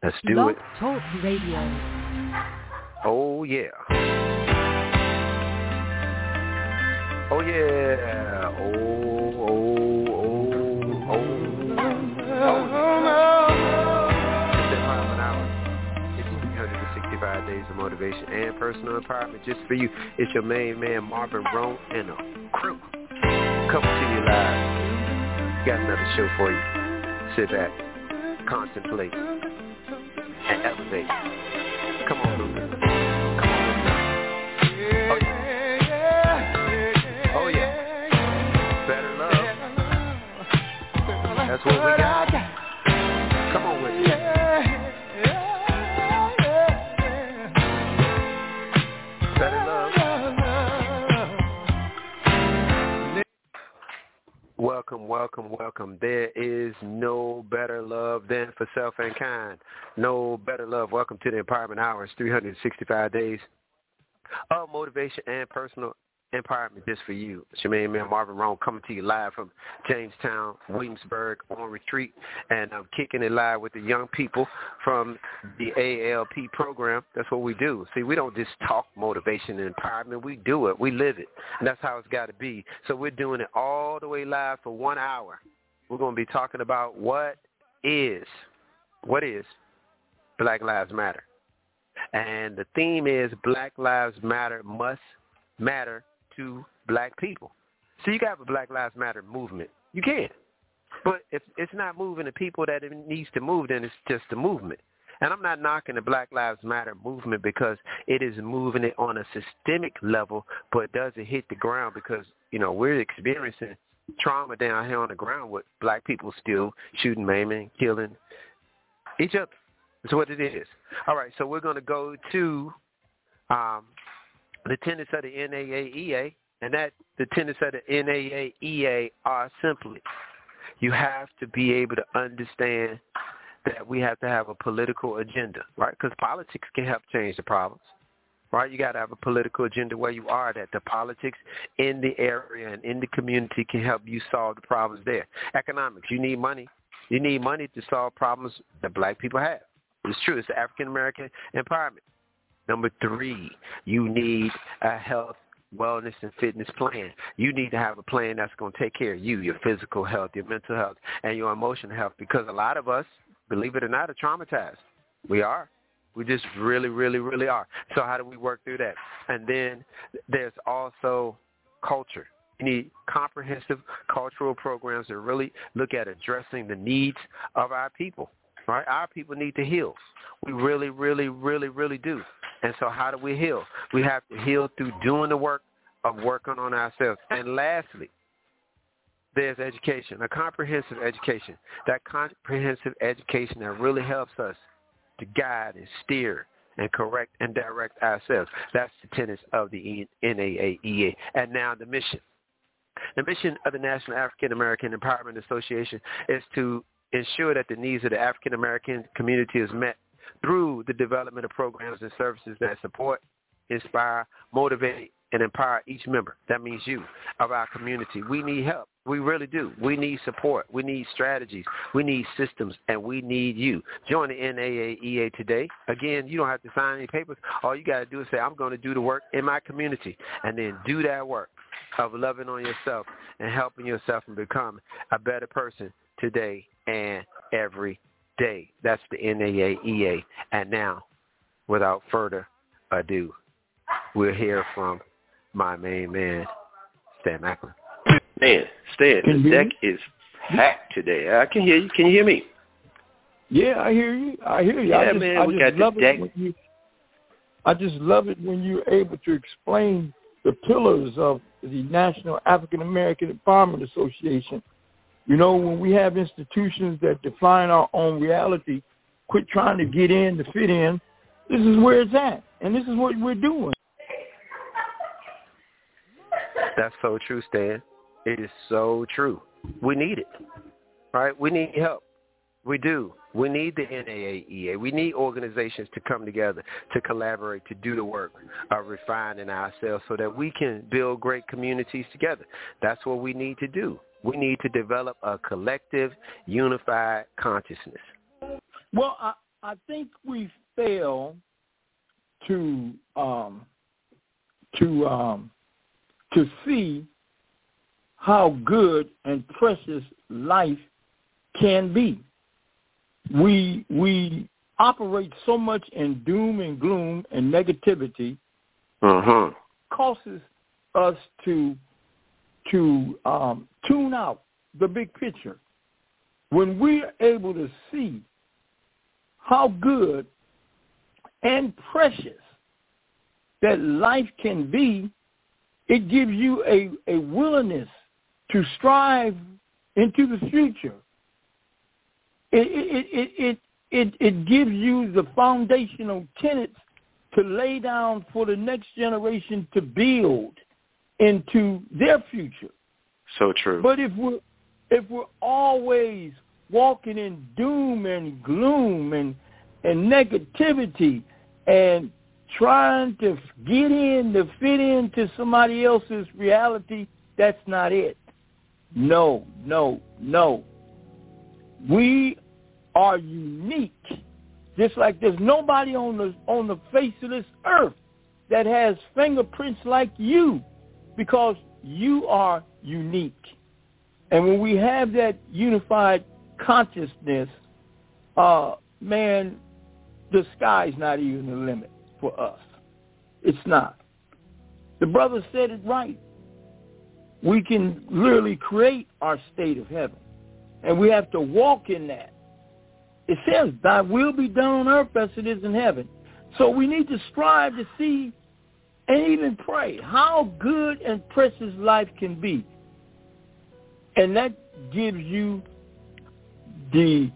Let's do Blog it. Talk Radio. Oh, yeah. Oh, yeah. It's that 5 an hour. It's 365 days of motivation and personal empowerment just for you. It's your main man, Marvin Roan, and a crew. Coming to you live. Got another show for you. Sit back, contemplate, and elevate. Come on, Lucas. Come on, Lucas. Oh, yeah. Oh, yeah. Better love. That's what we got. Come on with me. Better love. Welcome, welcome, welcome. There is no better love than for self and kind. No better love. Welcome to the Empowerment Hours, 365 days of motivation and personal empowerment just for you. It's your main man, Marvin Roan, coming to you live from Jamestown, Williamsburg, on retreat. And I'm kicking it live with the young people from the ALP program. That's what we do. See, we don't just talk motivation and empowerment. We do it. We live it. And that's how it's got to be. So we're doing it all the way live for 1 hour. We're going to be talking about what is Black Lives Matter. And the theme is Black Lives Matter must matter to black people. So you can have a Black Lives Matter movement. You can. But if it's not moving the people that it needs to move, then it's just a movement. And I'm not knocking the Black Lives Matter movement because it is moving it on a systemic level, but does it hit the ground because, you know, we're experiencing trauma down here on the ground with black people still shooting, maiming, killing each other. That's what it is. All right, so we're going to go to the tenets of the NAAEA, and that the tenets of the NAAEA are simply, you have to be able to understand that we have to have a political agenda, right? Because politics can help change the problems, right? You got to have a political agenda where you are, that the politics in the area and in the community can help you solve the problems there. Economics, you need money. You need money to solve problems that black people have. It's true. It's African-American empowerment. Number 3, you need a health, wellness, and fitness plan. You need to have a plan that's going to take care of you, your physical health, your mental health, and your emotional health, because a lot of us, believe it or not, are traumatized. We are. We just really, really, really are. So how do we work through that? And then there's also culture. You need comprehensive cultural programs that really look at addressing the needs of our people. Right? Our people need to heal. We really, really, really, really do. And so how do we heal? We have to heal through doing the work of working on ourselves. And lastly, there's education, a comprehensive education. That comprehensive education that really helps us to guide and steer and correct and direct ourselves. That's the tenets of the NAAEA. And now the mission. The mission of the National African American Empowerment Association is to ensure that the needs of the African American community is met through the development of programs and services that support, inspire, motivate, and empower each member. That means you, of our community. We need help. We really do. We need support. We need strategies. We need systems, and we need you. Join the NAAEA today. Again, you don't have to sign any papers. All you got to do is say, I'm going to do the work in my community, and then do that work of loving on yourself and helping yourself and become a better person today and every day. That's the NAAEA. And now, without further ado, we'll hear from my main man, Stan Macklin. Man, Stan, the deck is packed today. I can hear you. Can you hear me? Yeah, I hear you. Yeah, man, we got the deck. I just love it when you're able to explain the pillars of the National African American Empowerment Association. You know, when we have institutions that define our own reality, quit trying to get in to fit in, this is where it's at, and this is what we're doing. That's so true, Stan. It is so true. We need it, right? We need help. We do. We need the NAAEA. We need organizations to come together, to collaborate, to do the work of refining ourselves so that we can build great communities together. That's what we need to do. We need to develop a collective, unified consciousness. Well, I think we fail to see how good and precious life can be. We operate so much in doom and gloom and negativity, causes us to tune out the big picture. When we're able to see how good and precious that life can be, it gives you a willingness to strive into the future. It gives you the foundational tenets to lay down for the next generation to build into their future. So true. But if we're always walking in doom and gloom and negativity and trying to fit into somebody else's reality, that's not it. No. We are unique. Just like there's nobody on the face of this earth that has fingerprints like you, because you are unique. And when we have that unified consciousness, man, the sky's not even the limit for us. It's not. The brother said it right. We can literally create our state of heaven, and we have to walk in that. It says, thy will be done on earth as it is in heaven. So we need to strive to see and even pray how good and precious life can be. And that gives you the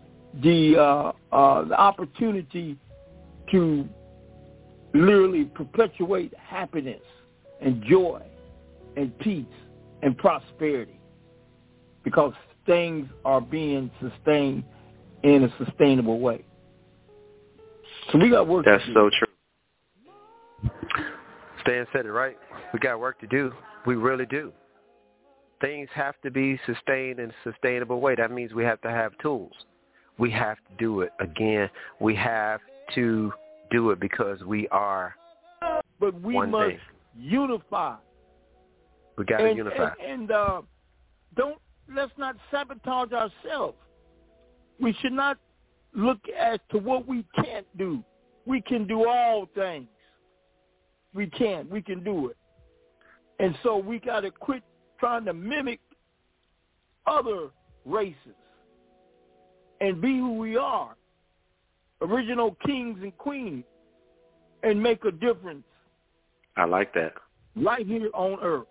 opportunity to literally perpetuate happiness and joy and peace and prosperity, because things are being sustained in a sustainable way. So we got work to do. That's so true. Stan said it right. We got work to do. We really do. Things have to be sustained in a sustainable way. That means we have to have tools. We have to do it again. We have to do it because we are But we one must thing. unify. We got to unify. And let's not sabotage ourselves. We should not look as to what we can't do. We can do all things. We can do it. And so we got to quit trying to mimic other races and be who we are, original kings and queens, and make a difference. I like that. Right here on earth.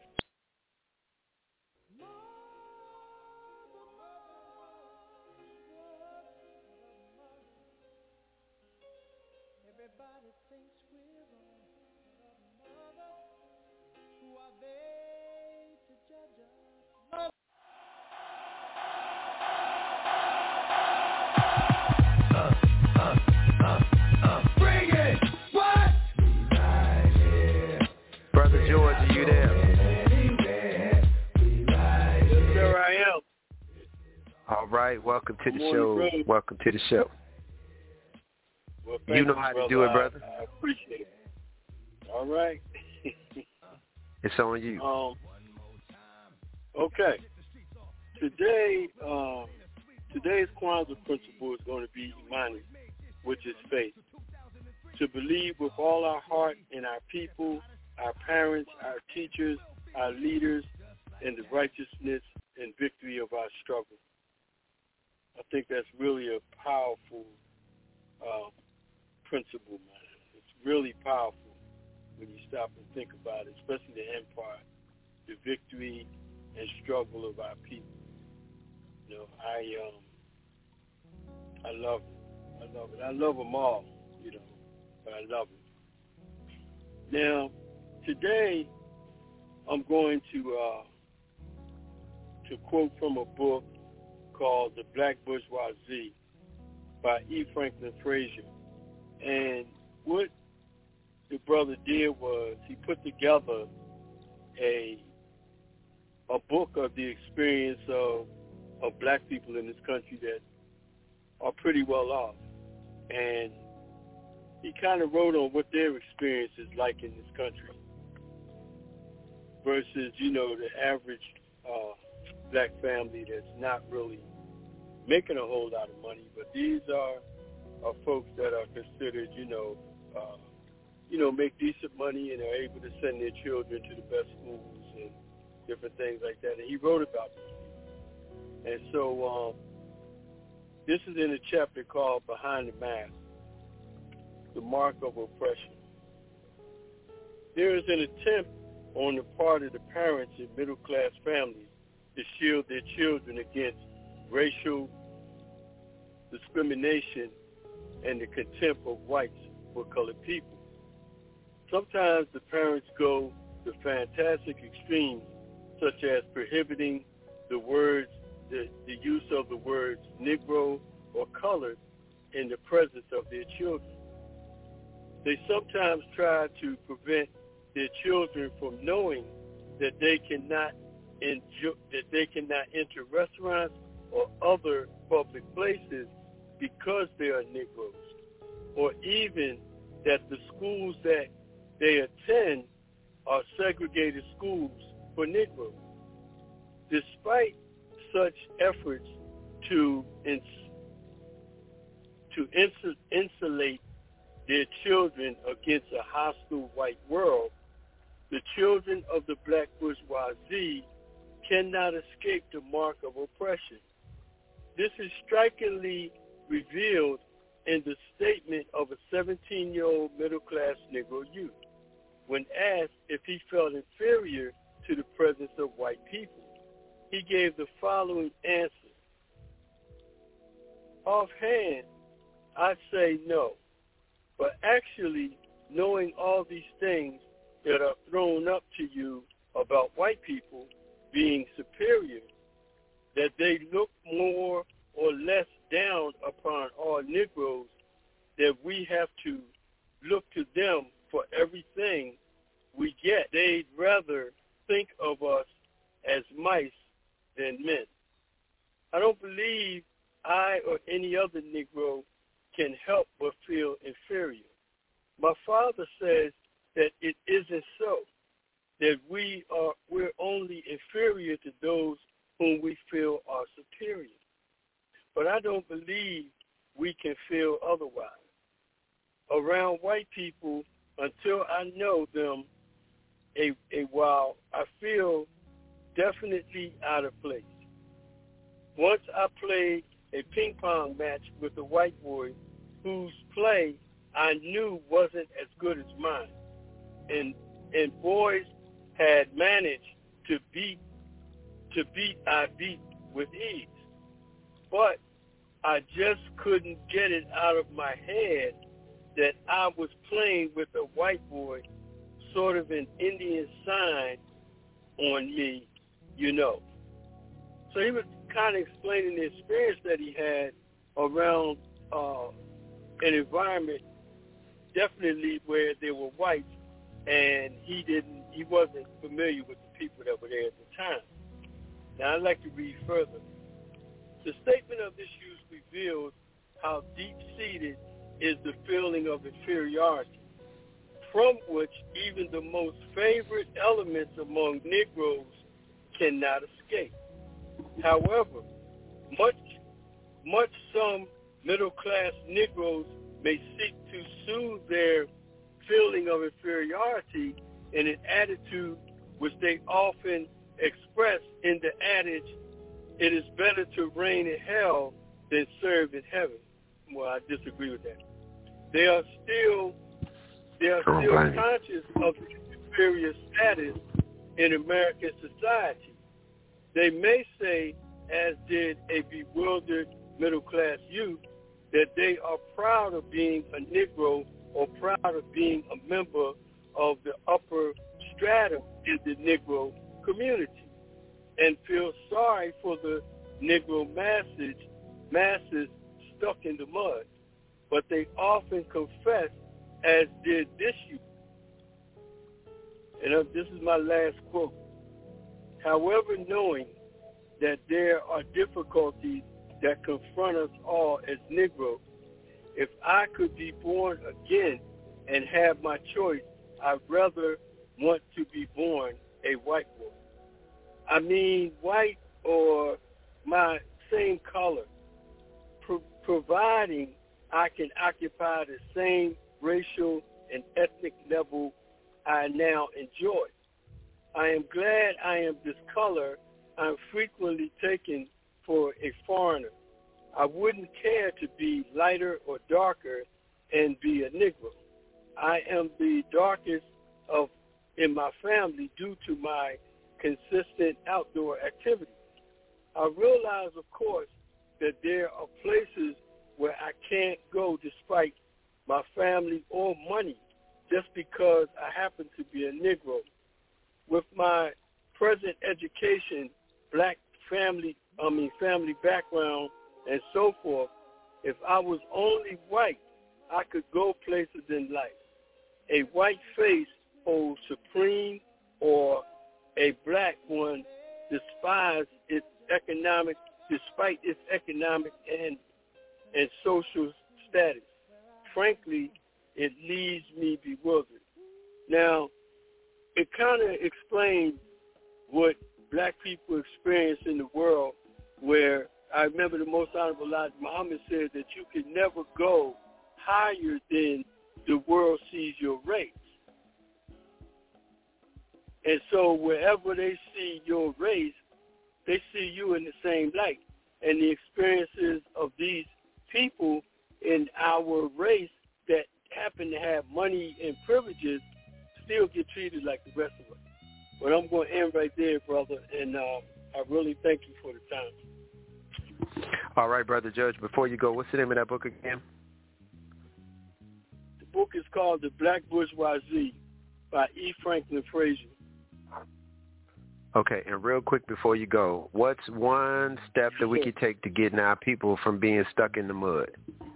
Brother George, are you there? Yes, sir, I am. All right, welcome to the Good show. morning, brother. Welcome to the show. Well, You know how to do it, brother. I appreciate it. All right. It's on you. Okay. Today, today's Kwanzaa principle is going to be Imani, which is faith. To believe with all our heart in our people, our parents, our teachers, our leaders, and the righteousness and victory of our struggle. I think that's really a powerful principle, man. It's really powerful when you stop and think about it, especially the empire, the victory and struggle of our people. You know, I love it. I love it. I love them all, you know, but I love it. Now, today, I'm going to quote from a book called The Black Bourgeoisie by E. Franklin Frazier. And what the brother did was he put together a book of the experience of black people in this country that are pretty well off. And he kind of wrote on what their experience is like in this country versus, the average black family that's not really making a whole lot of money. But these are folks that are considered, make decent money and are able to send their children to the best schools and different things like that. And he wrote about this. And so this is in a chapter called Behind the Mask, the Mark of Oppression. There is an attempt on the part of the parents in middle-class families to shield their children against racial discrimination and the contempt of whites for colored people. Sometimes the parents go to fantastic extremes, such as prohibiting the use of the words Negro or colored in the presence of their children. They sometimes try to prevent their children from knowing that they cannot enter restaurants or other public places because they are Negroes, or even that the schools that they attend are segregated schools for Negroes. Despite such efforts to insulate their children against a hostile white world, the children of the black bourgeoisie cannot escape the mark of oppression. This is strikingly revealed in the statement of a 17-year-old middle-class Negro youth when asked if he felt inferior to the presence of white people. He gave the following answer. Offhand, I'd say no. But actually, knowing all these things that are thrown up to you about white people being superior, that they look more or less down upon all Negroes, that we have to look to them for everything we get. They'd rather think of us as mice than men. I don't believe I or any other Negro can help but feel inferior. My father says that it isn't so, that we're only inferior to those whom we feel are superior. But I don't believe we can feel otherwise. Around white people, until I know them a while, I feel definitely out of place. Once I played a ping pong match with a white boy whose play I knew wasn't as good as mine. And boys had managed to beat with ease. But I just couldn't get it out of my head that I was playing with a white boy, sort of an Indian sign on me, So he was kind of explaining the experience that he had around an environment, definitely where there were whites, and he wasn't familiar with the people that were there at the time. Now I'd like to read further. The statement of this youth reveals how deep-seated is the feeling of inferiority, from which even the most favorite elements among Negroes cannot escape. However, much some middle-class Negroes may seek to soothe their feeling of inferiority in an attitude which they often express in the adage, it is better to reign in hell than serve in heaven. Well, I disagree with that. They are still conscious of the inferior status in American society. They may say, as did a bewildered middle-class youth, that they are proud of being a Negro or proud of being a member of the upper strata in the Negro community, and feel sorry for the Negro masses stuck in the mud. But they often confess, as did this youth. And this is my last quote. However, knowing that there are difficulties that confront us all as Negroes, if I could be born again and have my choice, I'd rather want to be born a white boy. I mean, white or my same color, providing I can occupy the same racial and ethnic level I now enjoy. I am glad I am this color. I'm frequently taken for a foreigner. I wouldn't care to be lighter or darker and be a Negro. I am the darkest in my family due to my consistent outdoor activities. I realize, of course, that there are places where I can't go despite my family or money just because I happen to be a Negro. With my present education, black family background, and so forth, if I was only white, I could go places in life. A white face holds supreme, or a black one despite its economic and social status. Frankly, it leaves me bewildered. Now, it kind of explains what black people experience in the world, where I remember the Most Honorable Elijah Muhammad said that you can never go higher than the world sees your race. And so wherever they see your race, they see you in the same light. And the experiences of these people in our race that happen to have money and privileges still get treated like the rest of us. But I'm going to end right there, brother, and I really thank you for the time. All right, Brother Judge, before you go, what's the name of that book again? The book is called The Black Bourgeoisie by E. Franklin Frazier. Okay, and real quick before you go, what's one step that we could take to getting our people from being stuck in the mud?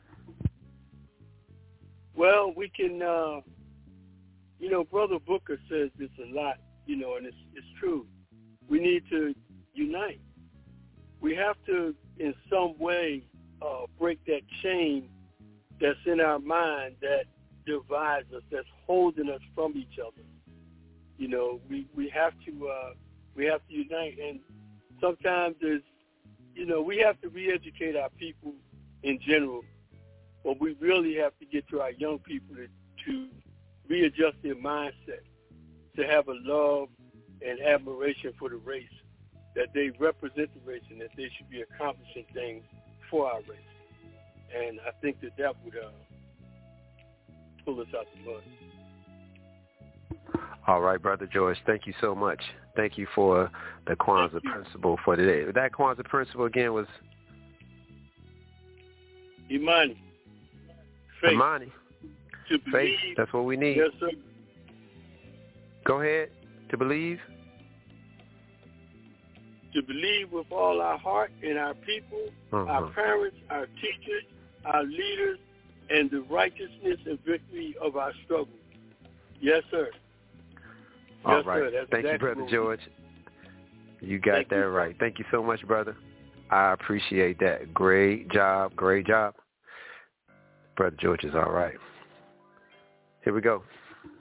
Well, we can, Brother Booker says this a lot, and it's true. We need to unite. We have to, in some way, break that chain that's in our mind that divides us, that's holding us from each other. We have to unite, and sometimes we have to re-educate our people in general, but we really have to get to our young people to readjust their mindset, to have a love and admiration for the race, that they represent the race and that they should be accomplishing things for our race. And I think that would pull us out the mud. All right, Brother George, thank you so much. Thank you for the Kwanzaa principle for today. That Kwanzaa principle again was? Imani. Faith. Imani. To believe. Faith. That's what we need. Yes, sir. Go ahead. To believe. To believe with all our heart in our people, our parents, our teachers, our leaders, and the righteousness and victory of our struggle. Yes, sir. All right. Thank you, Brother George. You got that right. Thank you so much, brother. I appreciate that. Great job. Great job. Brother George is all right. Here we go.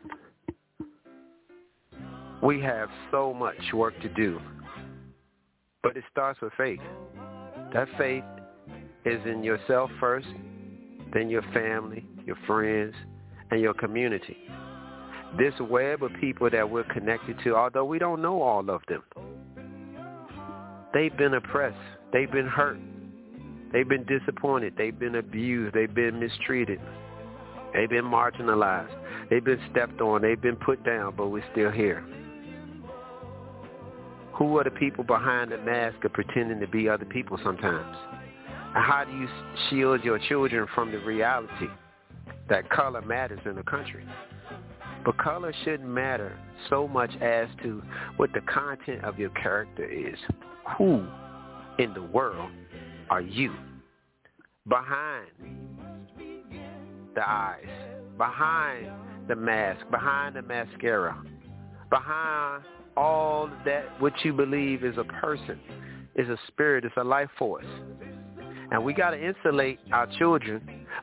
We have so much work to do, but it starts with faith. That faith is in yourself first, then your family, your friends, and your community. This web of people that we're connected to, although we don't know all of them, they've been oppressed, they've been hurt, they've been disappointed, they've been abused, they've been mistreated, they've been marginalized, they've been stepped on, they've been put down, but we're still here. Who are the people behind the mask of pretending to be other people sometimes? And how do you shield your children from the reality that color matters in the country? But color shouldn't matter so much as to what the content of your character is. Who in the world are you? Behind the eyes, behind the mask, behind the mascara, behind all that what you believe is a person, is a spirit, is a life force. And we got to insulate our children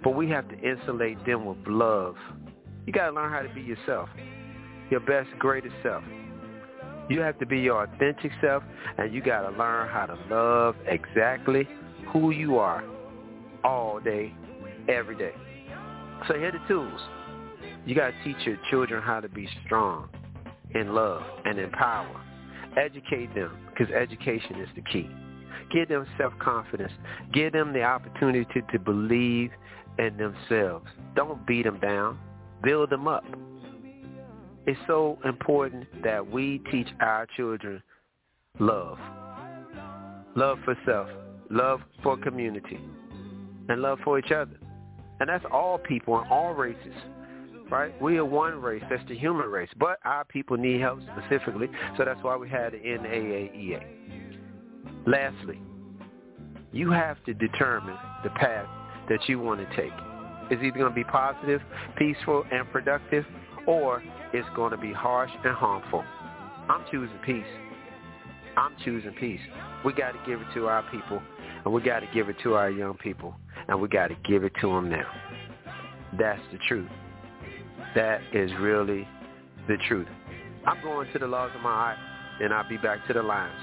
But we have to insulate them with love. You got to learn how to be yourself, your best, greatest self. You have to be your authentic self, and you got to learn how to love exactly who you are all day, every day. So here are the tools. You got to teach your children how to be strong in love and in power. Educate them, because education is the key. Give them self-confidence. Give them the opportunity to believe in themselves. Don't beat them down. Build them up. It's so important that we teach our children love. Love for self, love for community, and love for each other. And that's all people and all races, right? We are one race. That's the human race. But our people need help specifically, so that's why we had the NAAEA. Lastly, you have to determine the path that you want to take. It's either going to be positive, peaceful, and productive, or it's going to be harsh and harmful. I'm choosing peace. I'm choosing peace. We got to give it to our people, and we got to give it to our young people, and we got to give it to them now. That's the truth. That is really the truth. I'm going to the laws of my art, and I'll be back to the lines.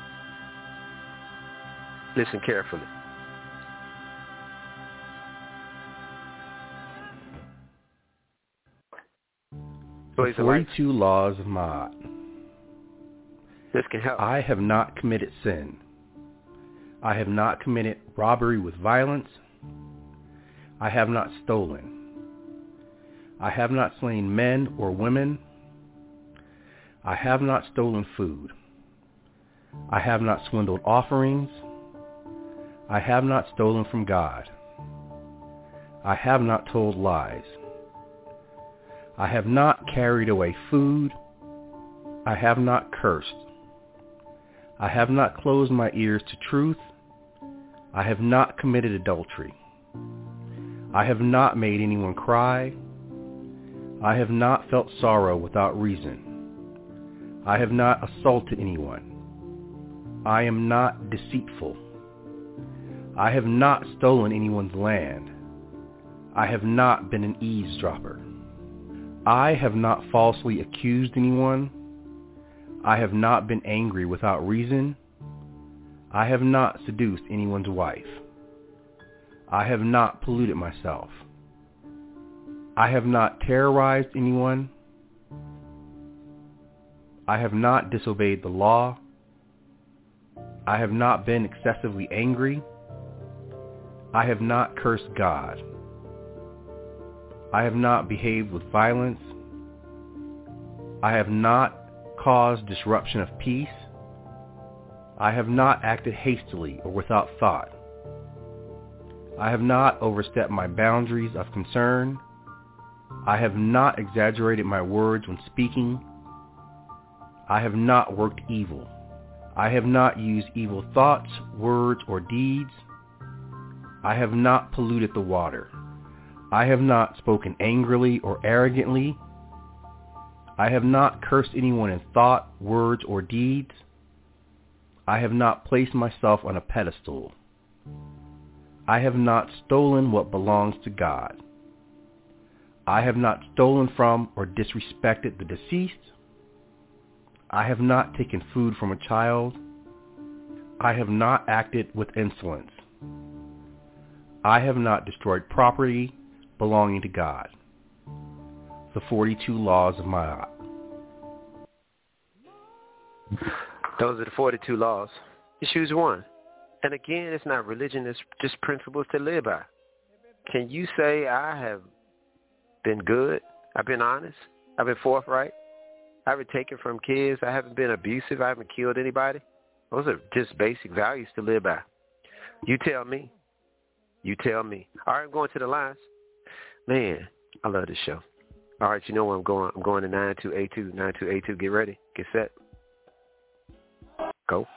Listen carefully. The 42 laws of Ma'at. This can help. I have not committed sin. I have not committed robbery with violence. I have not stolen. I have not slain men or women. I have not stolen food. I have not swindled offerings. I have not stolen from God. I have not told lies. I have not carried away food. I have not cursed. I have not closed my ears to truth. I have not committed adultery. I have not made anyone cry. I have not felt sorrow without reason. I have not assaulted anyone. I am not deceitful. I have not stolen anyone's land. I have not been an eavesdropper. I have not falsely accused anyone. I have not been angry without reason. I have not seduced anyone's wife. I have not polluted myself. I have not terrorized anyone. I have not disobeyed the law. I have not been excessively angry. I have not cursed God. I have not behaved with violence. I have not caused disruption of peace. I have not acted hastily or without thought. I have not overstepped my boundaries of concern. I have not exaggerated my words when speaking. I have not worked evil. I have not used evil thoughts, words, or deeds. I have not polluted the water. I have not spoken angrily or arrogantly. I have not cursed anyone in thought, words, or deeds. I have not placed myself on a pedestal. I have not stolen what belongs to God. I have not stolen from or disrespected the deceased. I have not taken food from a child. I have not acted with insolence. I have not destroyed property belonging to God. The 42 laws of Ma'at. Those are the 42 laws. You choose one. And again, it's not religion, it's just principles to live by. Can you say I have been good? I've been honest? I've been forthright? I haven't taken from kids? I haven't been abusive? I haven't killed anybody? Those are just basic values to live by. You tell me. You tell me. All right, I'm going to the lines. Man, I love this show. All right, you know where I'm going. I'm going to 9282. 9282. Get ready. Get set. Go.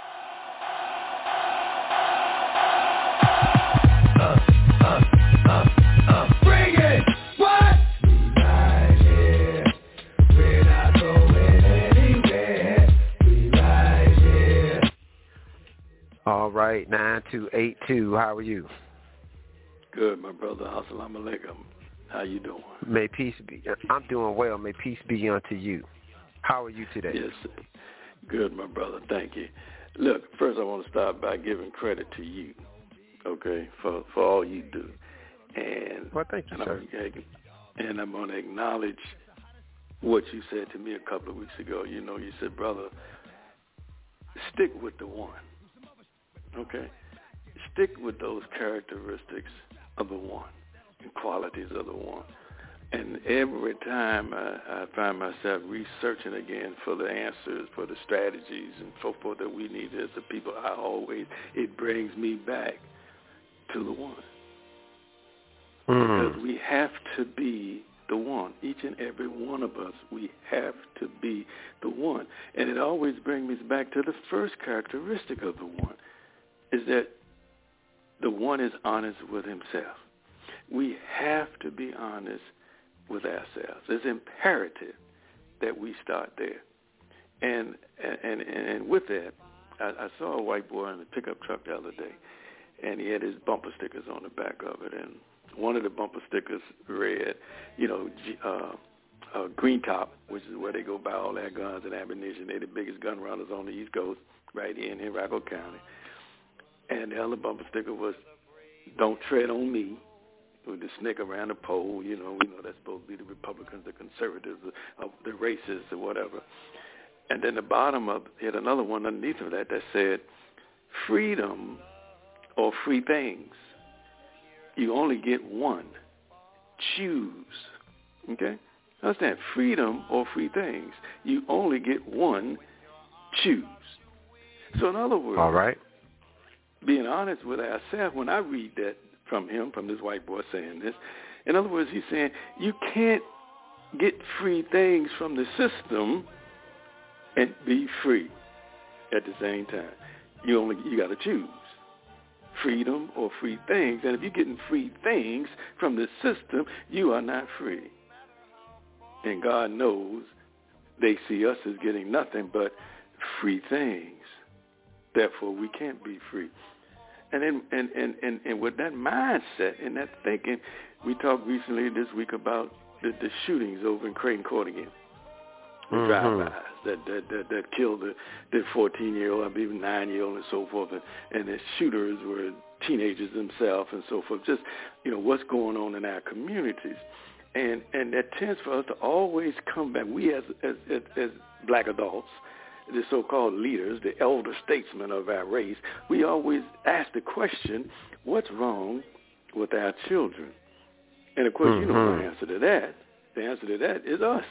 Bring it! What? We right here. We're not going anywhere. We right here. All right, 9282. How are you? Good, my brother. Assalamu alaikum. How you doing? May peace be. I'm doing well. May peace be unto you. How are you today? Yes, good, my brother. Thank you. Look, first I want to start by giving credit to you, okay, for all you do. And well, thank you, sir. And I'm going to acknowledge what you said to me a couple of weeks ago. You know, you said, brother, stick with the one, okay? Stick with those characteristics of the one and qualities of the one. And every time I find myself researching again for the answers, for the strategies and so forth that we need as a people, it brings me back to the one. Because we have to be the one. Each and every one of us, we have to be the one. And it always brings me back to the first characteristic of the one, is that the one is honest with himself. We have to be honest with ourselves. It's imperative that we start there. And with that, I saw a white boy in a pickup truck the other day, and he had his bumper stickers on the back of it. And one of the bumper stickers read, Green Top, which is where they go buy all their guns and ammunition. They're the biggest gun runners on the East Coast, right here in Henrico County. And the other bumper sticker was, "Don't tread on me," with the snake around the pole. We know that's supposed to be the Republicans, the conservatives, the racists, or whatever. And then the bottom of it had another one underneath of that said, "Freedom or free things. You only get one. Choose." Okay? Understand? Freedom or free things. You only get one. Choose. So in other words, all right, being honest with ourselves, when I read that from this white boy saying this, in other words, he's saying you can't get free things from the system and be free at the same time. You got to choose freedom or free things. And if you're getting free things from the system, you are not free. And God knows they see us as getting nothing but free things. Therefore, we can't be free. And with that mindset and that thinking, we talked recently this week about the shootings over in Creighton Court again. The drive-bys that killed the 14-year-old, I believe 9-year-old and so forth, and the shooters were teenagers themselves and so forth. Just, what's going on in our communities. And that tends for us to always come back. We as black adults, the so-called leaders, the elder statesmen of our race, we always ask the question, what's wrong with our children? And, of course, you know the answer to that. The answer to that is us.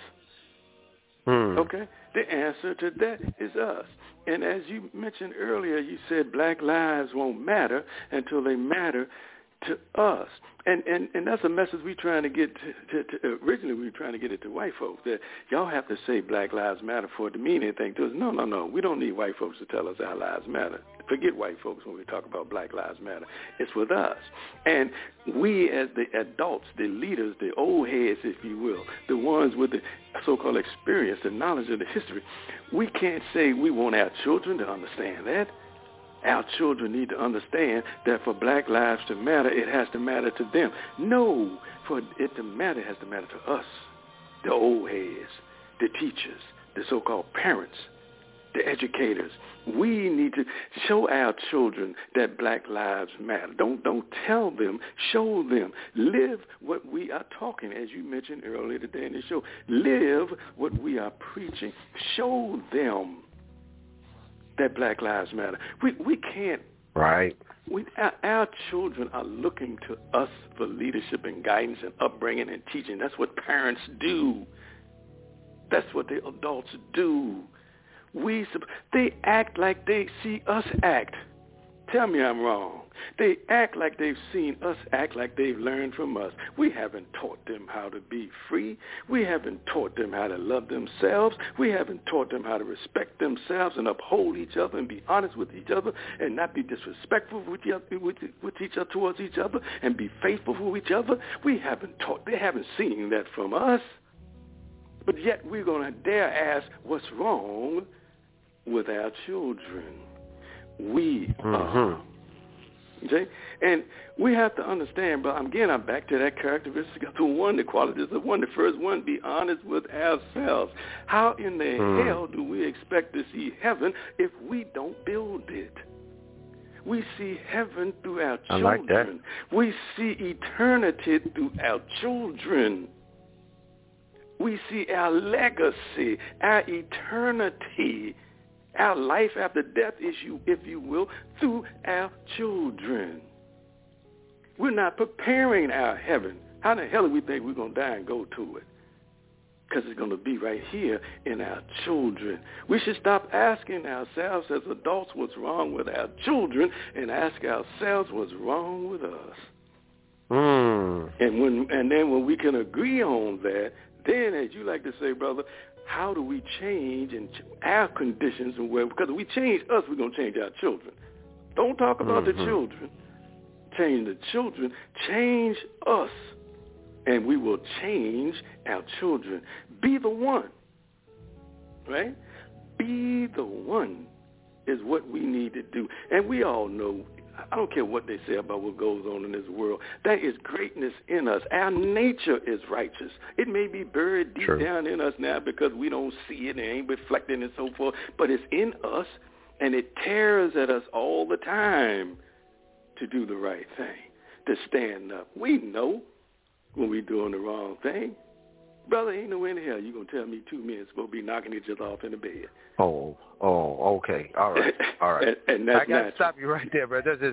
Okay? The answer to that is us. And as you mentioned earlier, you said black lives won't matter until they matter to us. And that's a message we're trying to get to originally we were trying to get it to white folks, that y'all have to say Black Lives Matter for it to mean anything to us. No. We don't need white folks to tell us our lives matter. Forget white folks when we talk about Black Lives Matter. It's with us. And we as the adults, the leaders, the old heads, if you will, the ones with the so-called experience, the knowledge of the history, we can't say we want our children to understand that. Our children need to understand that for black lives to matter, it has to matter to them. No, for it to matter, it has to matter to us, the old heads, the teachers, the so-called parents, the educators. We need to show our children that black lives matter. Don't tell them, show them. Live what we are talking, as you mentioned earlier today in the show. Live what we are preaching. Show them that black lives matter. We can't. Right. Our children are looking to us for leadership and guidance and upbringing and teaching. That's what parents do. That's what the adults do. They act like they see us act. Tell me I'm wrong. They act like they've seen us act, like they've learned from us. We haven't taught them how to be free. We haven't taught them how to love themselves. We haven't taught them how to respect themselves and uphold each other and be honest with each other and not be disrespectful with each other towards each other and be faithful with each other. We haven't taught. They haven't seen that from us. But yet we're going to dare ask what's wrong with our children. We are Okay? And we have to understand, but again, I'm back to that characteristic of the one, the qualities of the one. The first one, be honest with ourselves. How in the hell do we expect to see heaven if we don't build it? We see heaven through our children. I like that. We see eternity through our children. We see our legacy, our eternity, our life after death issue, if you will, through our children. We're not preparing our heaven. How the hell do we think we're going to die and go to it? Because it's going to be right here in our children. We should stop asking ourselves as adults what's wrong with our children and ask ourselves what's wrong with us. And then when we can agree on that, then, as you like to say, brother, how do we change and our conditions and where? Because if we change us, we're going to change our children. Don't talk about the children. Change the children. Change us. And we will change our children. Be the one, right? Be the one is what we need to do. And we all know, I don't care what they say about what goes on in this world, there is greatness in us. Our nature is righteous. It may be buried deep down in us now because we don't see it and ain't reflecting and so forth, but it's in us, and it tears at us all the time to do the right thing, to stand up. We know when we're doing the wrong thing. Brother, ain't no in hell you're going to tell me 2 minutes we'll be knocking each other off in the bed. Oh, okay. All right. and that's I got to stop you right there, bro. That's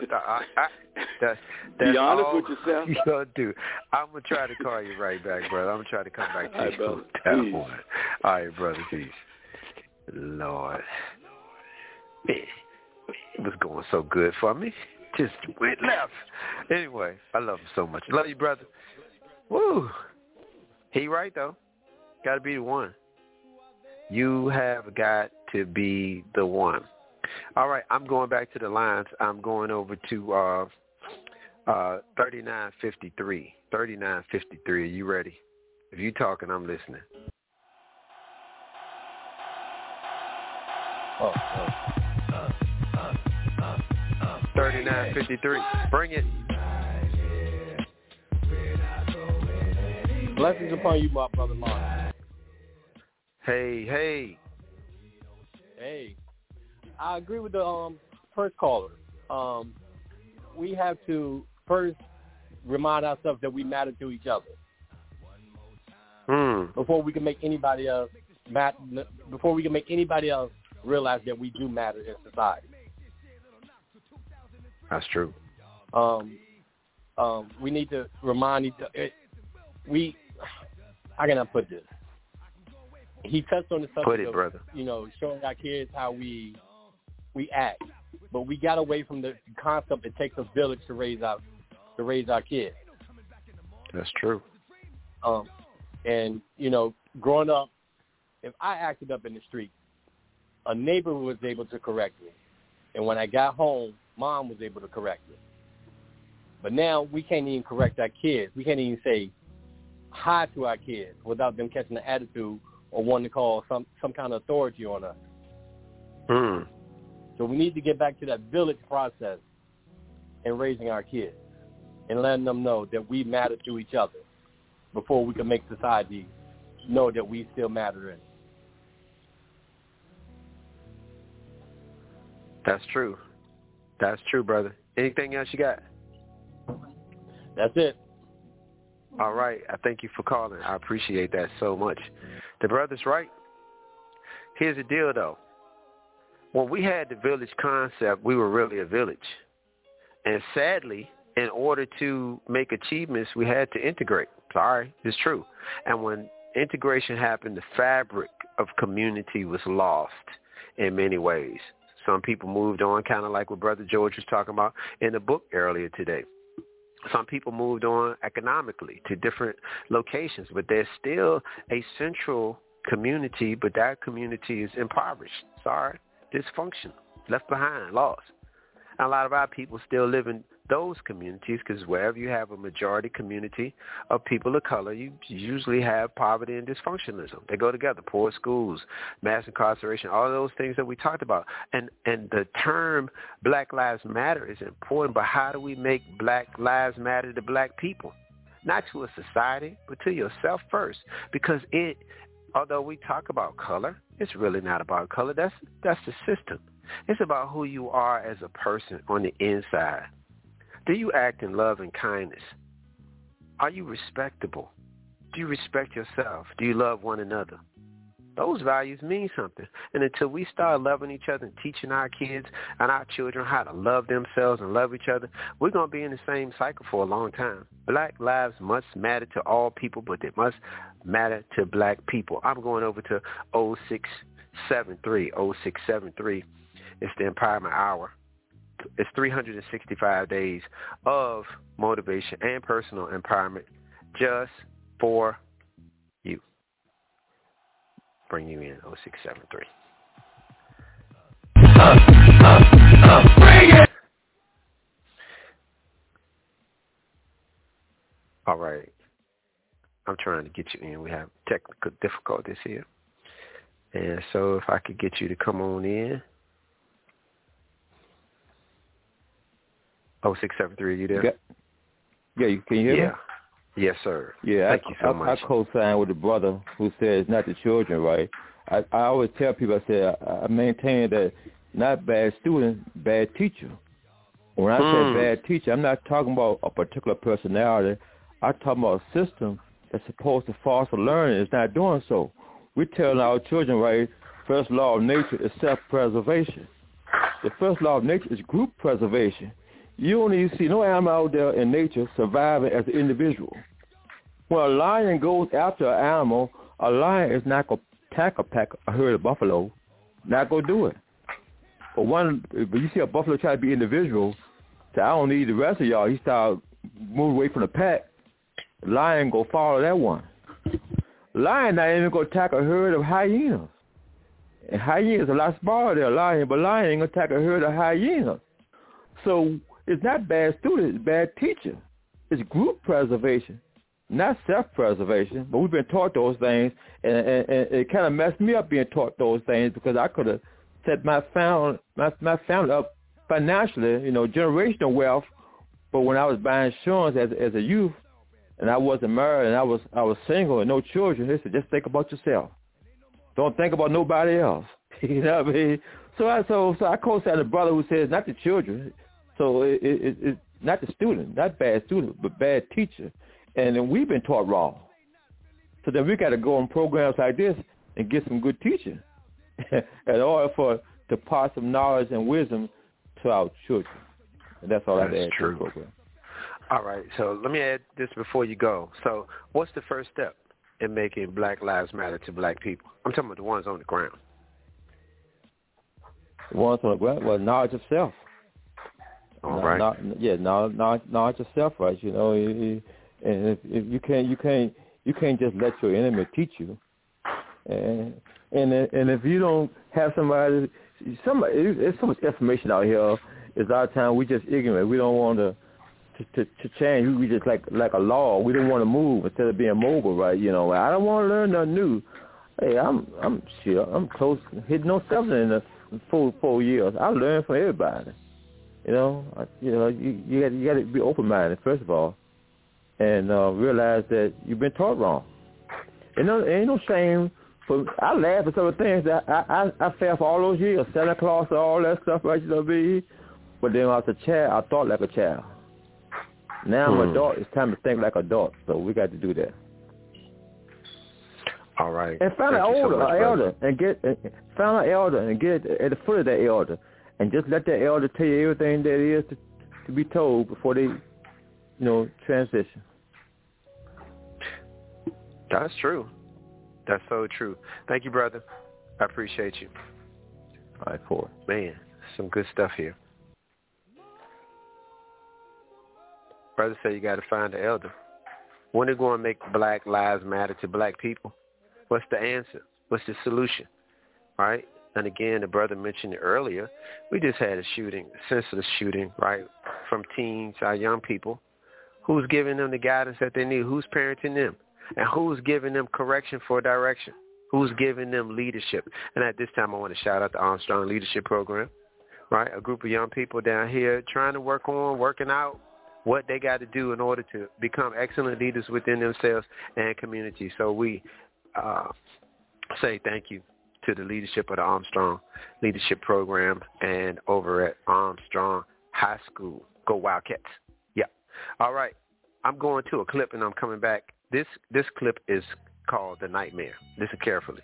be honest all with yourself. You gonna do. I'm going to try to call you right back, brother. I'm going to try to come back to you. Brother, that one. All right, brother. Peace. Lord. Man, it was going so good for me. Just went left. Anyway, I love him so much. Love you, brother. Woo. He right, though. Got to be the one. You have got to be the one. All right, I'm going back to the lines. I'm going over to 3953. 3953, are you ready? If you talking, I'm listening. 3953. Bring it. Blessings upon you, my brother Mark. Hey. I agree with the first caller. We have to first remind ourselves that we matter to each other before we can make anybody else realize that we do matter in society. That's true. We need to remind each other. How can I put this? He touched on the subject brother. of, showing our kids how we act, but we got away from the concept it takes a village to raise our kids. That's true. And growing up, if I acted up in the street, a neighbor was able to correct me, and when I got home, mom was able to correct me. But now we can't even correct our kids. We can't even say hi to our kids without them catching the attitude or wanting to call some kind of authority on us. So we need to get back to that village process in raising our kids and letting them know that we matter to each other before we can make society know that we still matter in. That's true. That's true, brother. Anything else you got? That's it. All right. I thank you for calling. I appreciate that so much. The brother's right. Here's the deal, though. When we had the village concept, we were really a village. And sadly, in order to make achievements, we had to integrate. Sorry, it's true. And when integration happened, the fabric of community was lost in many ways. Some people moved on, kind of like what Brother George was talking about in the book earlier today. Some people moved on economically to different locations, but there's still a central community, but that community is impoverished. Sorry, dysfunctional, left behind, lost. And a lot of our people still live in those communities, because wherever you have a majority community of people of color, you usually have poverty and dysfunctionalism. They go together. Poor schools, mass incarceration, all those things that we talked about. And the term Black Lives Matter is important, but how do we make Black Lives Matter to black people? Not to a society, but to yourself first. Because although we talk about color, it's really not about color. That's the system. It's about who you are as a person on the inside. Do you act in love and kindness? Are you respectable? Do you respect yourself? Do you love one another? Those values mean something. And until we start loving each other and teaching our kids and our children how to love themselves and love each other, we're going to be in the same cycle for a long time. Black lives must matter to all people, but they must matter to black people. I'm going over to 0673. 0673. It's the Empowerment Hour. It's 365 days of motivation and personal empowerment just for you. Bring you in 0673. Bring it! All right. I'm trying to get you in. We have technical difficulties here. And so if I could get you to come on in. 0673, are you there? Yeah, can you hear me? Yes, sir. Yeah, Thank you so much. I co-sign with the brother who says not the children, right? I always tell people, I maintain that not bad student, bad teacher. When I say bad teacher, I'm not talking about a particular personality. I'm talking about a system that's supposed to foster learning. It's not doing so. We're telling our children, right, first law of nature is self-preservation. The first law of nature is group preservation. You don't even see no animal out there in nature surviving as an individual. When a lion goes after an animal, a lion is not going to attack a herd of buffalo. Not going to do it. But you see a buffalo try to be individual, say, I don't need the rest of y'all. He start moving away from the pack. The lion go follow that one. Lion not even going to attack a herd of hyenas. And hyenas are a lot smaller than a lion, but lion ain't going to attack a herd of hyenas. So it's not bad student, it's bad teacher. It's group preservation, not self-preservation. But we've been taught those things, and it kind of messed me up being taught those things because I could have set my family up financially, generational wealth. But when I was buying insurance as a youth, and I wasn't married, and I was single and no children, they said, just think about yourself. Don't think about nobody else. You know what I mean? So I co-sign the brother who says not the children. So it's not the student, not bad student, but bad teacher. And then we've been taught wrong. So then we got to go on programs like this and get some good teaching in order to pass some knowledge and wisdom to our children. And that's all I have to add to the program. All right. So let me add this before you go. So what's the first step in making Black Lives Matter to black people? I'm talking about the ones on the ground. The ones on the ground? Well, knowledge of self. All right. Knowledge of self, right? And if you can't just let your enemy teach you, and if you don't have somebody, there's so much information out here. It's our time we just ignorant. We don't want to change. We just like a log. We don't want to move instead of being mobile, right? I don't want to learn nothing new. Hey, I'm close hitting no 7 in the 4 years. I learned from everybody. You got to be open-minded, first of all, and realize that you've been taught wrong. And ain't no shame. I laugh at some of the things that I fell for all those years, Santa Claus and all that stuff, right? But then when I was a child, I thought like a child. Now I'm an adult. It's time to think like an adult, so we got to do that. All right. And find an elder and get at the foot of that elder. And just let that elder tell you everything that is to be told before they, transition. That's true. That's so true. Thank you, brother. I appreciate you. All right, Ford. Man, some good stuff here. Brother said you got to find an elder. When are they going to make Black Lives Matter to black people? What's the answer? What's the solution? Right? And again, the brother mentioned it earlier. We just had a shooting, senseless shooting, right, from teens, our young people? Who's giving them the guidance that they need? Who's parenting them? And who's giving them correction for direction? Who's giving them leadership? And at this time, I want to shout out the Armstrong Leadership Program, right? A group of young people down here trying to working out what they got to do in order to become excellent leaders within themselves and community. So we say thank you to the leadership of the Armstrong Leadership Program and over at Armstrong High School. Go Wildcats. Yeah. All right. I'm going to a clip and I'm coming back. This clip is called The Nightmare. Listen carefully.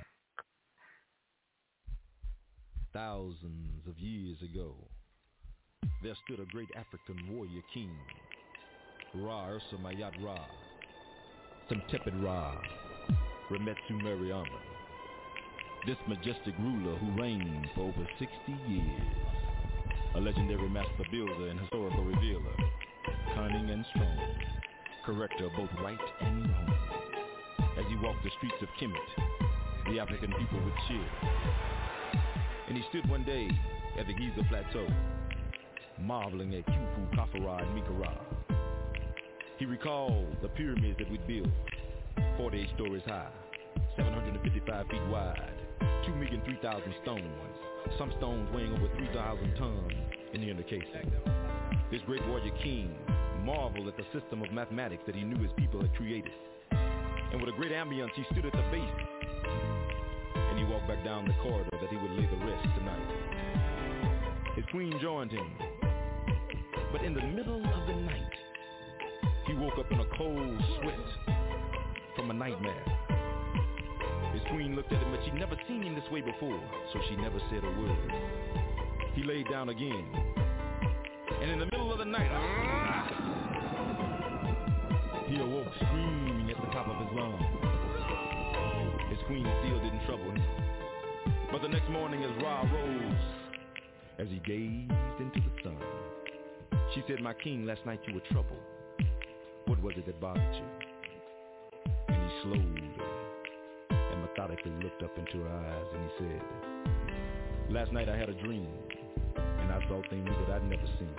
Thousands of years ago, there stood a great African warrior king, Ra Ursa Mayat Ra, Semtepid Ra, Remetsu Meriamun. This majestic ruler who reigned for over 60 years, a legendary master builder and historical revealer, cunning and strong, corrector of both right and wrong. As he walked the streets of Kemet, the African people would cheer. And he stood one day at the Giza Plateau, marveling at Khufu, Khafra, and Menkaure. He recalled the pyramids that we'd built, 48 stories high, 755 feet wide, 2,003,000 stones, some stones weighing over 3,000 tons in the inner casing. This great warrior king marveled at the system of mathematics that he knew his people had created. And with a great ambience, he stood at the base, and he walked back down the corridor that he would lay the rest tonight. His queen joined him, but in the middle of the night, he woke up in a cold sweat from a nightmare. His queen looked at him, but she'd never seen him this way before, so she never said a word. He laid down again, and in the middle of the night, he awoke screaming at the top of his lungs. His queen still didn't trouble him. But the next morning as Ra rose, as he gazed into the sun, she said, "My king, last night you were troubled. What was it that bothered you?" And he slowly and methodically looked up into her eyes and he said, "Last night I had a dream, and I saw things that I'd never seen.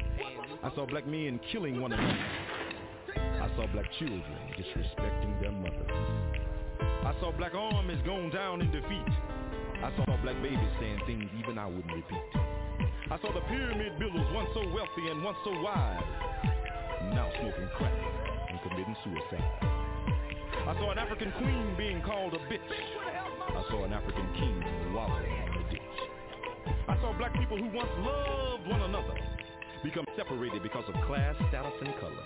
I saw black men killing one another. I saw black children disrespecting their mothers. I saw black armies going down in defeat. I saw black babies saying things even I wouldn't repeat. I saw the pyramid builders, once so wealthy and once so wise, now smoking crack and committing suicide. I saw an African queen being called a bitch. I saw an African king wallowing in a ditch. I saw black people who once loved one another become separated because of class, status, and color.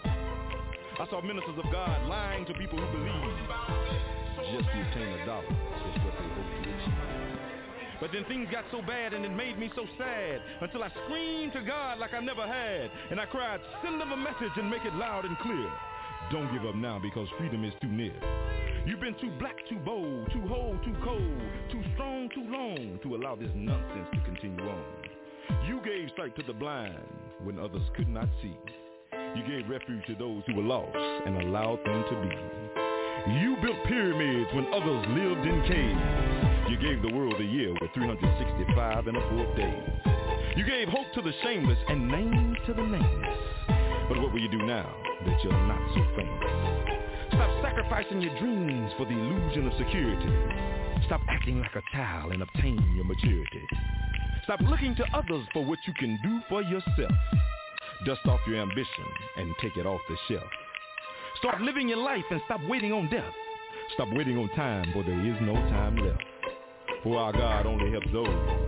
I saw ministers of God lying to people who believe just to obtain a dollar is what they hope to achieve. But then things got so bad and it made me so sad until I screamed to God like I never had. And I cried, send them a message and make it loud and clear. Don't give up now because freedom is too near. You've been too black, too bold, too whole, too cold, too strong, too long to allow this nonsense to continue on. You gave sight to the blind when others could not see. You gave refuge to those who were lost and allowed them to be. You built pyramids when others lived in caves. You gave the world a year with 365 and a fourth days. You gave hope to the shameless and names to the nameless. But what will you do now that you're not so famous? Stop sacrificing your dreams for the illusion of security. Stop acting like a child and obtain your maturity. Stop looking to others for what you can do for yourself. Dust off your ambition and take it off the shelf. Start living your life and stop waiting on death. Stop waiting on time, for there is no time left. For our God only helps those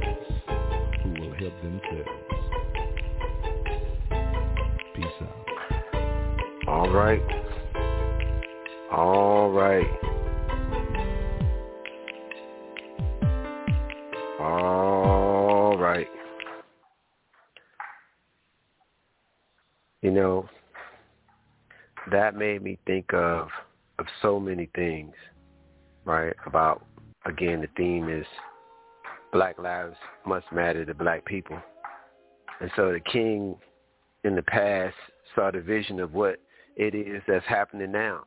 who will help themselves. Peace out. All right. All right. All right. You know, that made me think of so many things, right? About, again, the theme is Black lives must matter to black people. And so the king in the past saw the vision of what it is that's happening now.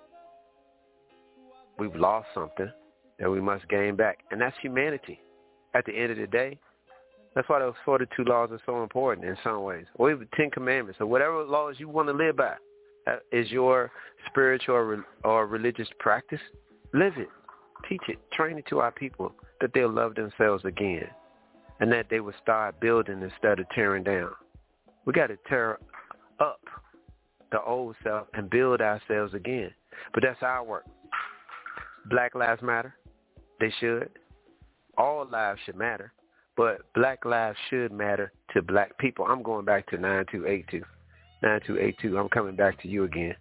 We've lost something that we must gain back, and that's humanity. At the end of the day, That's why those 42 laws are so important in some ways, or even 10 commandments, or whatever laws you want to live by. Is your spiritual or religious practice? Live it, teach it, train it to our people that they'll love themselves again, and that they will start building instead of tearing down. We got to tear up the old self and build ourselves again. But that's our work. Black lives matter. They should. All lives should matter. But black lives should matter to black people. I'm going back to 9282. 9282, I'm coming back to you again.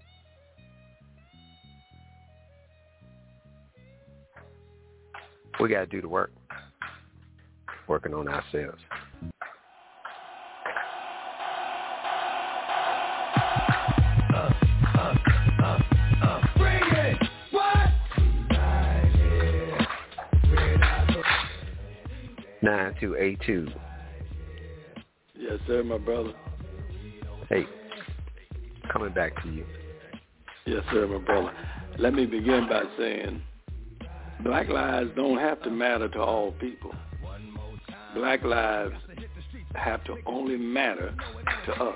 We got to do the work. Working on ourselves. Bring it! What? 9282. Yes, sir, my brother. Hey, coming back to you. Yes, sir, my brother. Let me begin by saying black lives don't have to matter to all people. Black lives have to only matter to us.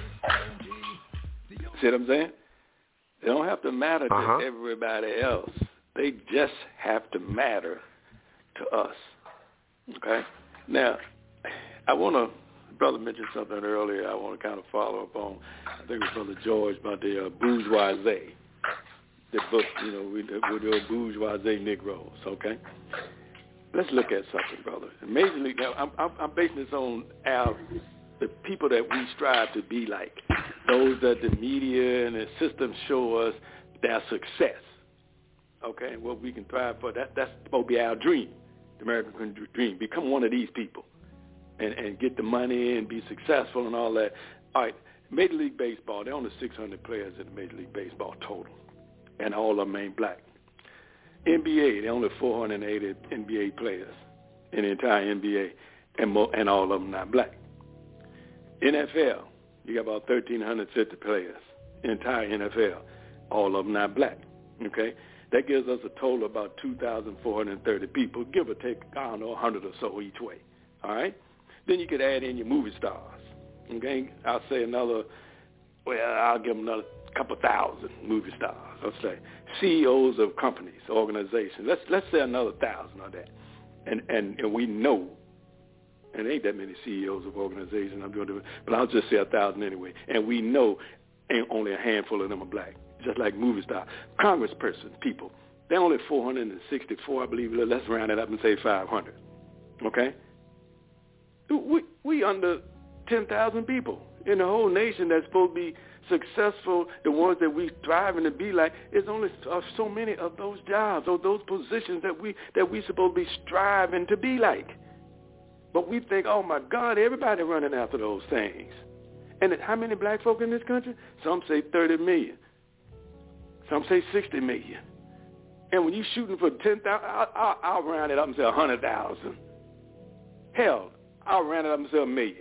See what I'm saying? They don't have to matter to everybody else. They just have to matter to us. Okay? Now, I want to, brother mentioned something earlier I want to kind of follow up on. I think it was Brother George about the bourgeoisie. The book, you know, with the bourgeoisie Negroes, okay? Let's look at something, brother. Major League, now, I'm basing this on the people that we strive to be like, those that the media and the system show us their success, okay, and what we can thrive for. That's supposed to be our dream, the American dream. Become one of these people and get the money and be successful and all that. All right, Major League Baseball, there are only 600 players in the Major League Baseball total, and all of them ain't black. NBA, there are only 480 NBA players in the entire NBA, and all of them not black. NFL, you got about 1,350 players in the entire NFL, all of them not black, okay? That gives us a total of about 2,430 people, give or take, I don't know, 100 or so each way, all right? Then you could add in your movie stars, okay? I'll say another, I'll give them another couple thousand movie stars, let's say. CEOs of companies, organizations, let's say another 1,000 of that. And we know, and there ain't that many CEOs of organizations, but I'll just say 1,000 anyway. And we know ain't only a handful of them are black, just like movie stars. Congressperson, people, they're only 464, I believe. Let's round it up and say 500, okay? We under 10,000 people in the whole nation that's supposed to be successful, the ones that we striving to be like. It's only so many of those jobs or those positions that we supposed to be striving to be like. But we think, oh my God, everybody running after those things. And how many black folk in this country? Some say 30 million. Some say 60 million. And when you shooting for 10,000, I'll round it up and say 100,000. Hell, I'll round it up and say 1 million.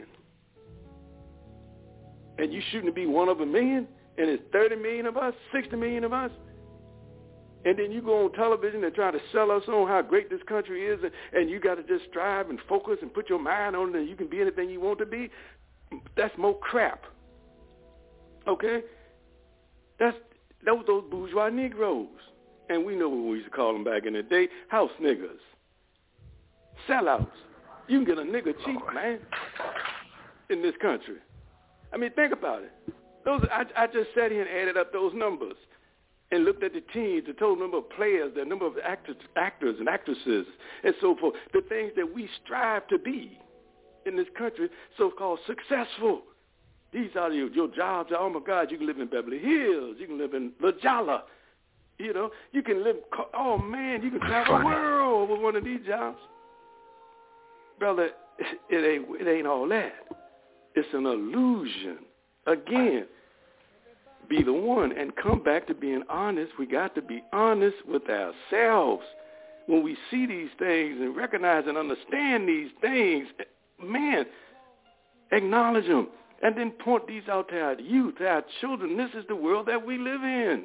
And you shooting to be one of 1 million, and it's 30 million of us, 60 million of us, and then you go on television and try to sell us on how great this country is, and you got to just strive and focus and put your mind on it, and you can be anything you want to be. That's more crap. Okay? Those bourgeois Negroes. And we know what we used to call them back in the day, house niggas. Sellouts. You can get a nigga cheap, man, in this country. I mean, think about it. I just sat here and added up those numbers and looked at the teams, the total number of players, the number of actors and actresses, and so forth, the things that we strive to be in this country, so-called successful. These are your jobs. Oh, my God, you can live in Beverly Hills. You can live in La Jolla. You know, you can live, oh, man, you can travel the world with one of these jobs. Brother, it ain't all that. It's an illusion. Again, be the one and come back to being honest. We got to be honest with ourselves. When we see these things and recognize and understand these things, man, acknowledge them and then point these out to our youth, to our children. This is the world that we live in.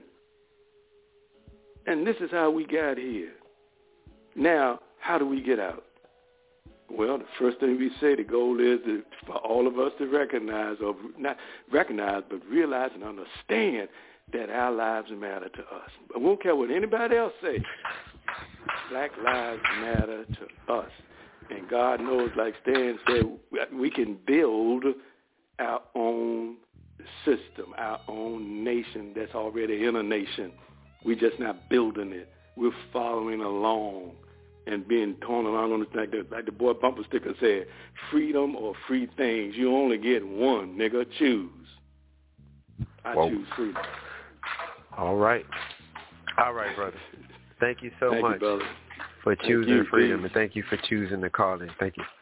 And this is how we got here. Now, how do we get out? Well, the first thing we say, the goal is for all of us to recognize, or not recognize, but realize and understand that our lives matter to us. I won't care what anybody else say. Black lives matter to us. And God knows, like Stan said, we can build our own system, our own nation that's already in a nation. We're just not building it. We're following along and being torn around on the, like the boy bumper sticker said, freedom or free things. You only get one, nigga. Choose. I choose freedom. All right. All right, brother. Thank you so much for Thank choosing you, freedom, Dave. and thank you for choosing to call in. Thank you.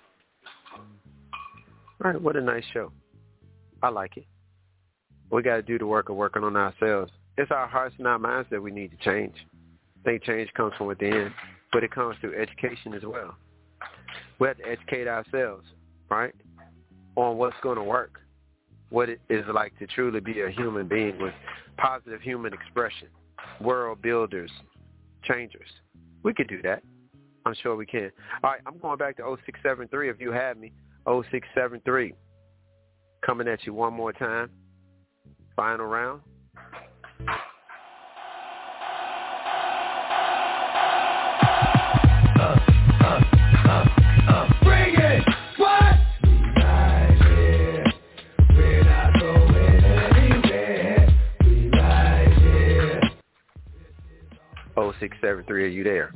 All right, what a nice show. I like it. We got to do the work of working on ourselves. It's our hearts and our minds that we need to change. I think change comes from within, but it comes through education as well. We have to educate ourselves, right, on what's going to work, what it is like to truly be a human being with positive human expression, world builders, changers. We could do that. I'm sure we can. All right, I'm going back to 0673 if you have me. 0673. Coming at you one more time. Final round. Bring it! What? We right here. We're not going anywhere. We right here. 0673, are you there?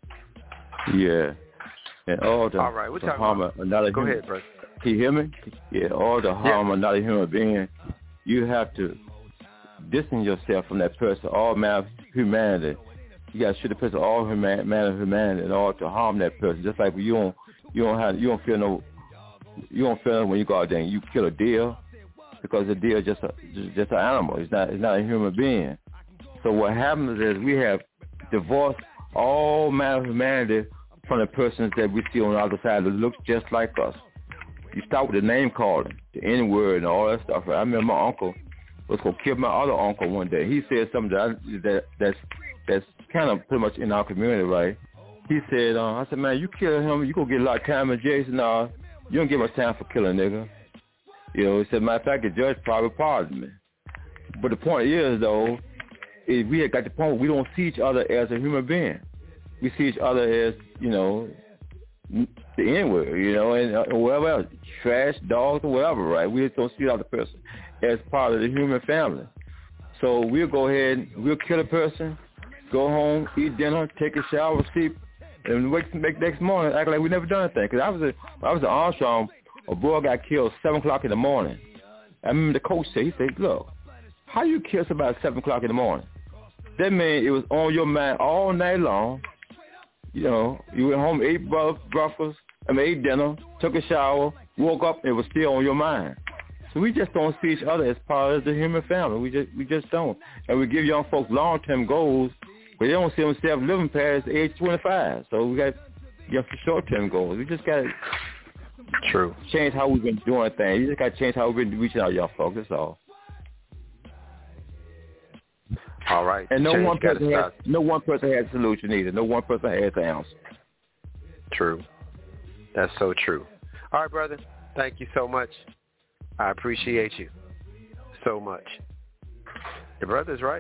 Yeah. And all the, all right, the harm of another Go human. ahead, brother. Can you hear me? Yeah, all the harm of another human being, you have to distance yourself from that person, all man of humanity. You got to shoot the person all man of humanity in order to harm that person. Just like you don't feel when you go out there and you kill a deer, because the deer is just an animal. It's not a human being. So what happens is we have divorced all man of humanity from the persons that we see on the other side that looks just like us. You start with the name calling, the N-word and all that stuff. I remember my uncle was going to kill my other uncle one day. He said something that's kind of pretty much in our community, right? He said, I said, man, you kill him, you going to get a lot of time in jail. He said, no, you don't get much time for killing, nigga. You know, he said, matter of fact, the judge probably pardoned me. But the point is, though, is we had got the point where we don't see each other as a human being. We see each other as, you know, the N-word, you know, and whatever else, trash, dogs, or whatever, right? We just don't see the other person as part of the human family. So we'll go ahead, we'll kill a person, go home, eat dinner, take a shower, sleep, and wake next morning, act like we never done anything. Because I was at Armstrong, a boy got killed 7 o'clock in the morning. I remember the coach said, he said, look, how you kill somebody at 7 o'clock in the morning? That means it was on your mind all night long. You know, you went home, ate breakfast, ate dinner, took a shower, woke up, and it was still on your mind. So we just don't see each other as part of the human family. We just don't. And we give young folks long-term goals, but they don't see themselves living past age 25. So we got short-term goals. We just got to change how we've been doing things. You just got to change how we've been reaching out young folks. That's all. All right. And no one person has a solution either. No one person has the answer. True. That's so true. All right, brother. Thank you so much. I appreciate you so much. The brother's right.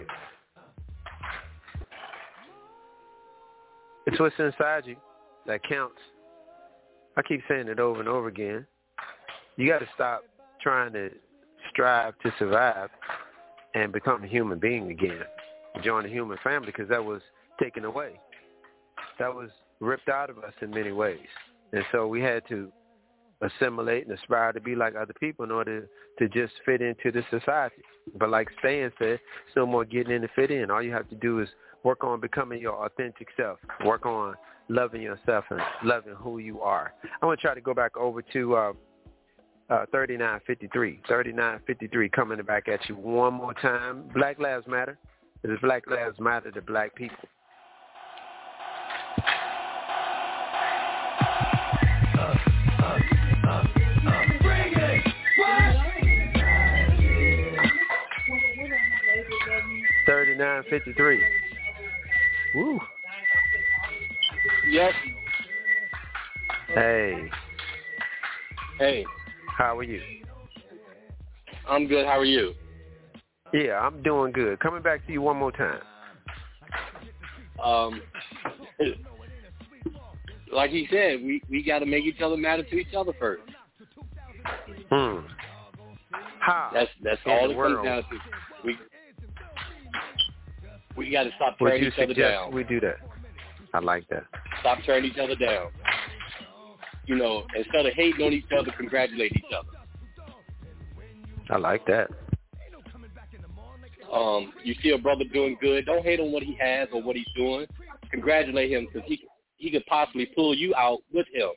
It's what's inside you that counts. I keep saying it over and over again. You got to stop trying to strive to survive and become a human being again. Join the human family, because that was taken away. That was ripped out of us in many ways. And so we had to assimilate and aspire to be like other people in order to just fit into the society. But like Stan said, it's no more getting in to fit in. All you have to do is work on becoming your authentic self. Work on loving yourself and loving who you are. I'm going to try to go back over to 3953. 3953 coming back at you one more time. Black Lives Matter. It is Black Lives Matter to black people. Bring it! What? 3953. Woo. Yes. Hey. Hey. How are you? I'm good. How are you? Yeah, I'm doing good. Coming back to you one more time. Like he said, we got to make each other matter to each other first. How? That's all it comes down to. We got to stop tearing each other down. We do that. I like that. Stop tearing each other down. You know, instead of hating on each other, congratulate each other. I like that. You see a brother doing good, don't hate on what he has or what he's doing. Congratulate him because he could possibly pull you out with him.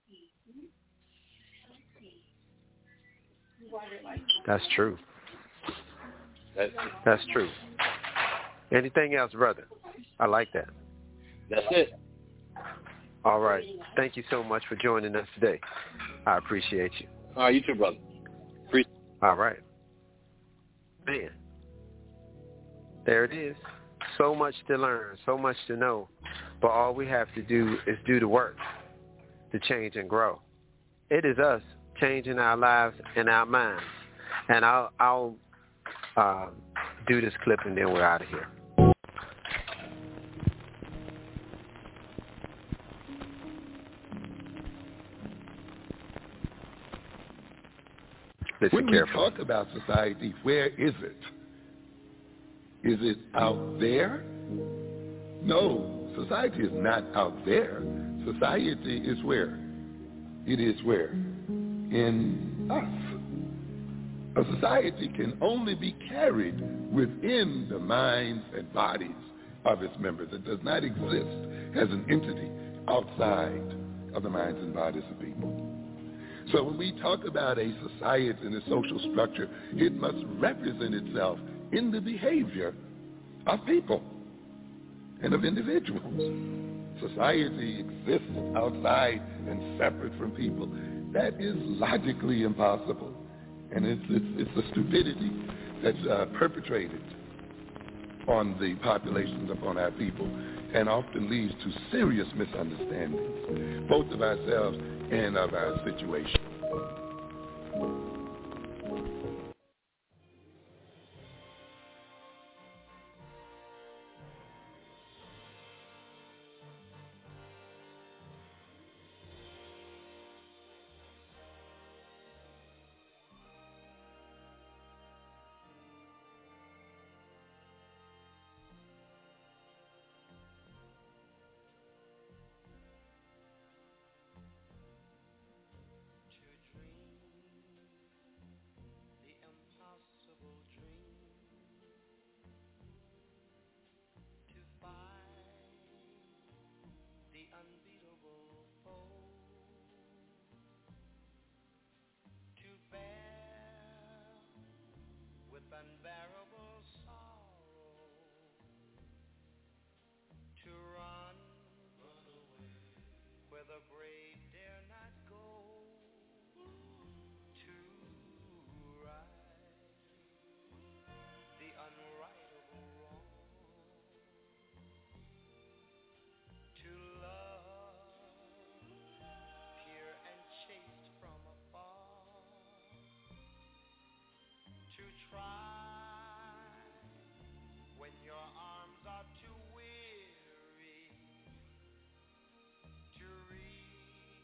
That's true. That's true. Anything else, brother? I like that. That's it. All right. Thank you so much for joining us today. I appreciate you. All right, you too, brother. All right. Man, there it is. So much to learn, so much to know. But all we have to do is do the work to change and grow. It is us changing our lives and our minds. And I'll do this clip and then we're out of here. When we talk about society, where is it? Is it out there? No, society is not out there. Society is where? It is where? In us. A society can only be carried within the minds and bodies of its members. It does not exist as an entity outside of the minds and bodies of people. So when we talk about a society and a social structure, it must represent itself in the behavior of people and of individuals. Society exists outside and separate from people. That is logically impossible. And it's a stupidity that's perpetrated on the populations, upon our people, and often leads to serious misunderstandings, both of ourselves and of our situation. Unbearable sorrow, to run away where the brave dare not go, to right the unrightable wrong, to love pure and chaste from afar, to try when your arms are too weary to reach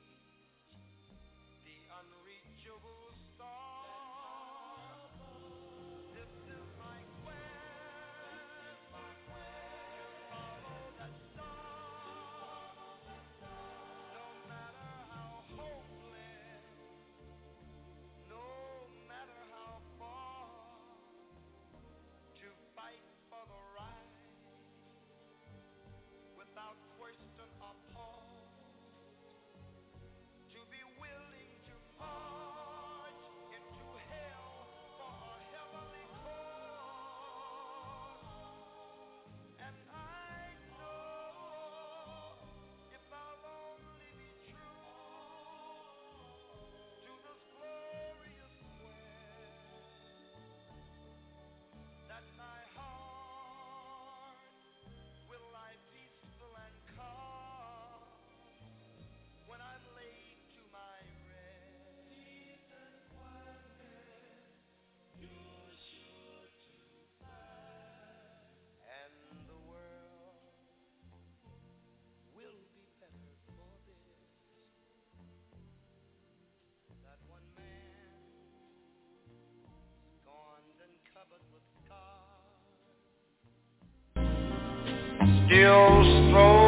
skills throw